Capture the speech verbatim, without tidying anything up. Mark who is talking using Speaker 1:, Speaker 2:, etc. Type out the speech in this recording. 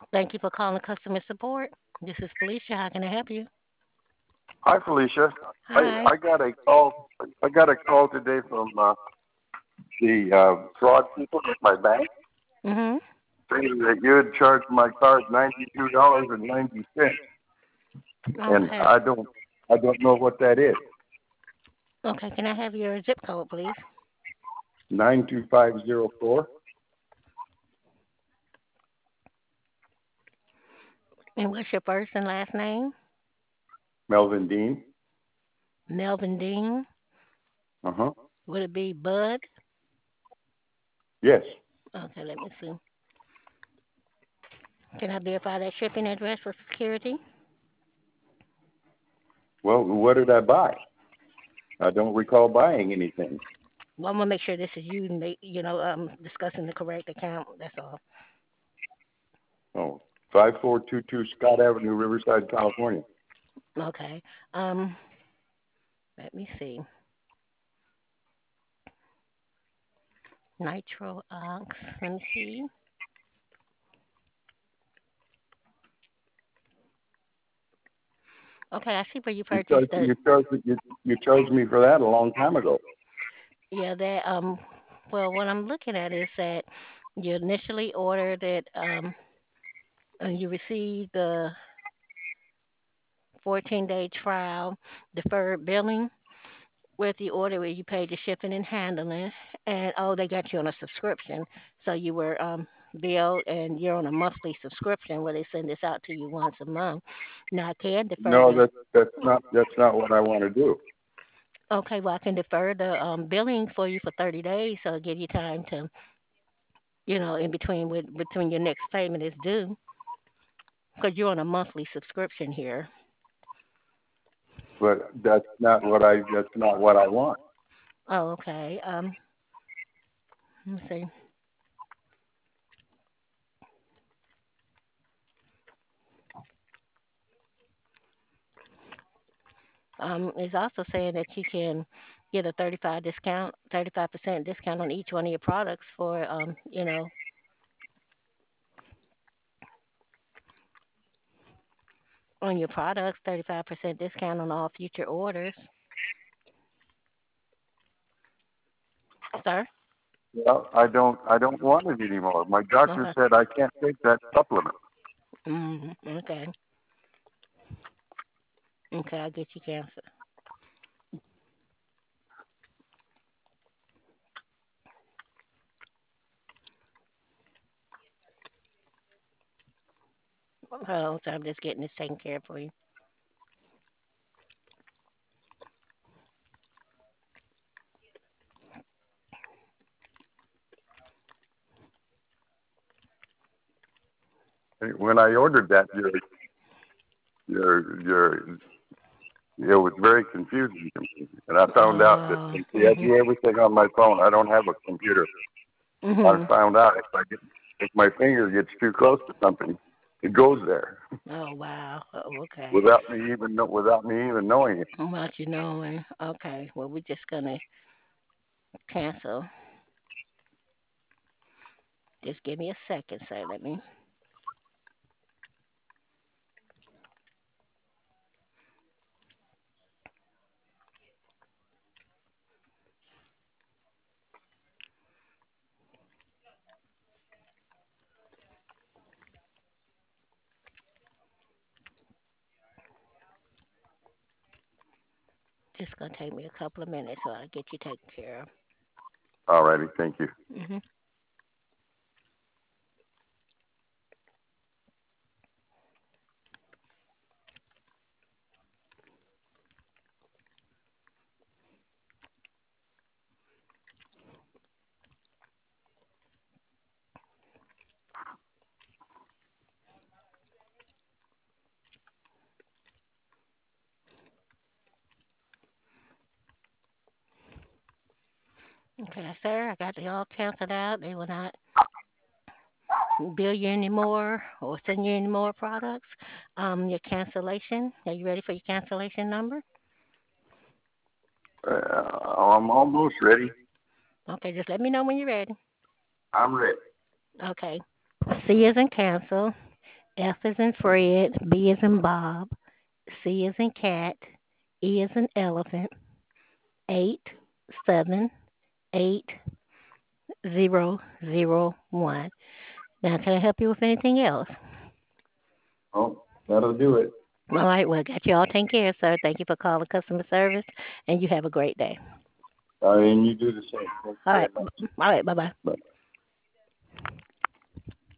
Speaker 1: Thank you for calling customer support. This is Felicia. How can I help you?
Speaker 2: Hi, Felicia. I
Speaker 1: Hi.
Speaker 2: I got a call. I got a call today from uh, the uh, fraud people at my bank
Speaker 1: Mhm.
Speaker 2: saying that you had charged my card ninety two dollars and ninety cents, and
Speaker 1: Okay.
Speaker 2: I don't I don't know what that is.
Speaker 1: Okay. Can I have your zip code, please?
Speaker 2: Nine two five zero four.
Speaker 1: And what's your first and last name?
Speaker 2: Melvin Dean.
Speaker 1: Melvin Dean.
Speaker 2: Uh huh.
Speaker 1: Would it be Bud?
Speaker 2: Yes.
Speaker 1: Okay. Let me see. Can I verify that shipping address for security?
Speaker 2: Well, what did I buy? I don't recall buying anything.
Speaker 1: Well, I'm gonna make sure this is you, ma- you know, um, discussing the correct account. That's all.
Speaker 2: Oh, five four two two Scott Avenue, Riverside, California.
Speaker 1: Okay. Um, let me see. Nitro Ox. Let me see. Okay, I see where you
Speaker 2: You
Speaker 1: purchased
Speaker 2: charged
Speaker 1: the.
Speaker 2: you charged you, you charged me for that a long time ago.
Speaker 1: Yeah, that. Um, well, what I'm looking at is that you initially ordered it. Um, and you received the fourteen day trial deferred billing with the order where you paid the shipping and handling, and oh, they got you on a subscription, so you were um billed, and you're on a monthly subscription where they send this out to you once a month. Now I can defer
Speaker 2: No,
Speaker 1: the.
Speaker 2: that's that's not that's not what I want to do.
Speaker 1: Okay, well I can defer the um billing for you for thirty days, so it'll give you time to, you know, in between with between your next payment is due, because you're on a monthly subscription here.
Speaker 2: But that's not what I that's not what I want.
Speaker 1: Oh, okay. Um, let me see. Um, it's also saying that you can get a thirty-five discount, thirty-five percent discount on each one of your products for, um, you know, on your products, thirty-five percent discount on all future orders. Sir?
Speaker 2: Well, I don't I don't want it anymore. My doctor
Speaker 1: Okay.
Speaker 2: said I can't take that supplement.
Speaker 1: Mm, okay. Okay, I'll get you canceled. Oh, so I'm just getting this taken care of for you.
Speaker 2: When I ordered that, your your your it was very confusing to me, and I found out that
Speaker 1: Oh,
Speaker 2: since I
Speaker 1: mhm,
Speaker 2: do everything on my phone, I don't have a computer. I
Speaker 1: mhm.
Speaker 2: found out if I get if my finger gets too close to something, it goes there
Speaker 1: Oh, wow. Oh, okay.
Speaker 2: without me even know, without me even knowing it.
Speaker 1: About you knowing. Okay. Well, we're just gonna cancel. Just give me a second, sir. Let me. Just gonna take me a couple of minutes so I get you taken care of.
Speaker 2: All righty, thank you.
Speaker 1: Mhm. Okay, sir. I got it all canceled out. They will not bill you anymore or send you any more products. Um, your cancellation. Are you ready for your cancellation number?
Speaker 2: Uh, I'm almost ready.
Speaker 1: Okay, just let me know when you're ready.
Speaker 2: I'm ready.
Speaker 1: Okay. C is in cancel. F is in Fred, B is in Bob, C is in cat, E is in elephant, eight seven eight zero zero one. Now, can I help you with anything else?
Speaker 3: Oh, that'll do it.
Speaker 1: All right, well, got you all taken care of, sir. Thank you for calling customer service, and you have a great day.
Speaker 3: All right, and you do the same. Thank you
Speaker 1: All
Speaker 3: very
Speaker 1: right,
Speaker 3: much.
Speaker 1: all right, bye bye.
Speaker 3: Bye.